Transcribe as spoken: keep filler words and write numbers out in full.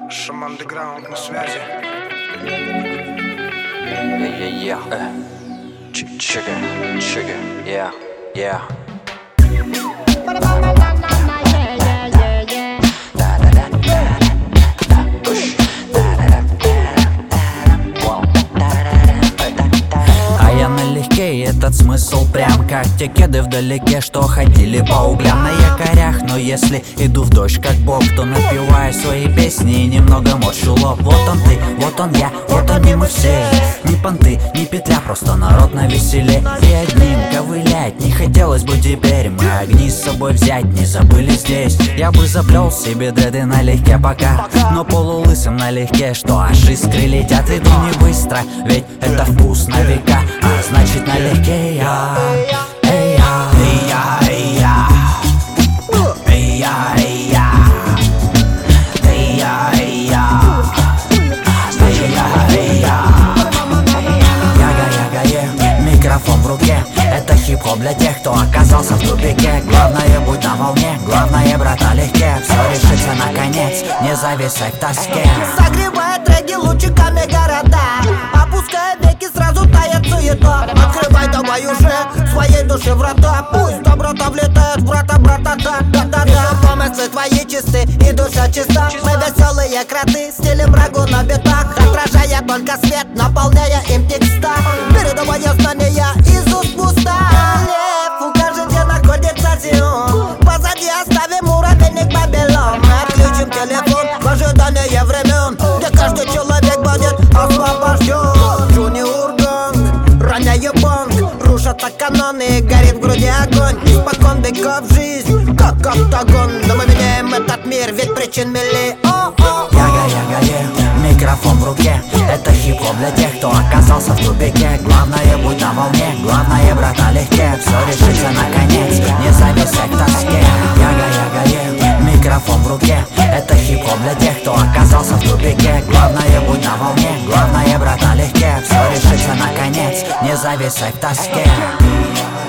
Шаман Андеграунд на связи. Yeah, yeah, yeah. Uh, ch- Sugar, sugar, yeah, yeah. А я налегке, и этот смысл прям как те кеды вдалеке, что ходили по углям на якорях. Но если иду в дождь как бог, то напеваю свои песни и немного морщу лоб. Вот он ты, вот он я, вот они мы все. Ни понты, ни петля, просто народ навеселе. И одним ковылять не хотелось бы теперь. Мы огни с собой взять не забыли здесь. Я бы заплел себе дреды налегке пока, но полулысым налегке, что аж искры летят. Иду не быстро, ведь это вкус на века, а значит налегке я. Эй я, эй я, эй я, эй я, эй я, эй я, эй я, эй я, эй я. Яга-яга-е, микрофон в руке. Это хип-хоп для тех, кто оказался в тупике. Главное, будь на волне, главное, брат, налегке. Все решится наконец, не зависай в тоске. Согревая треки лучиками города, опуская веки, сразу тает суета. Открывай давай уже своей душе врата. Пусть доброта влетает в брата, брата, да, да, да, да. Помыслы твои чисты и душа чиста. Мы веселые кроты, стилем рагу на битах, отражая только свет, наполняя им текста. Передавая знания из уст в уста. Лев, укажи, где находится Сион. Позади оставим муравейник Вавилон. Мы отключим телефон в ожидании времен, где каждый человек будет освобожден. Джуни Урганг, роняю бонг, рушатся каноны, горит в груди огонь. Испокон веков жизнь, как октагон. Но мы меняем этот мир, ведь причин миллион. Яга-яга-е, микрофон в руке. Это хип-хоп для тех, кто оказался в тупике. Главное, будь на волне, главное, брат, налегке. Все решится наконец, не зависай в тоске. Яга-яга-е, микрофон в руке. Это хип-хоп для тех, кто оказался в тупике. Главное, будь на волне, главное, брат, налегке. Все решится наконец, не зависай в тоске.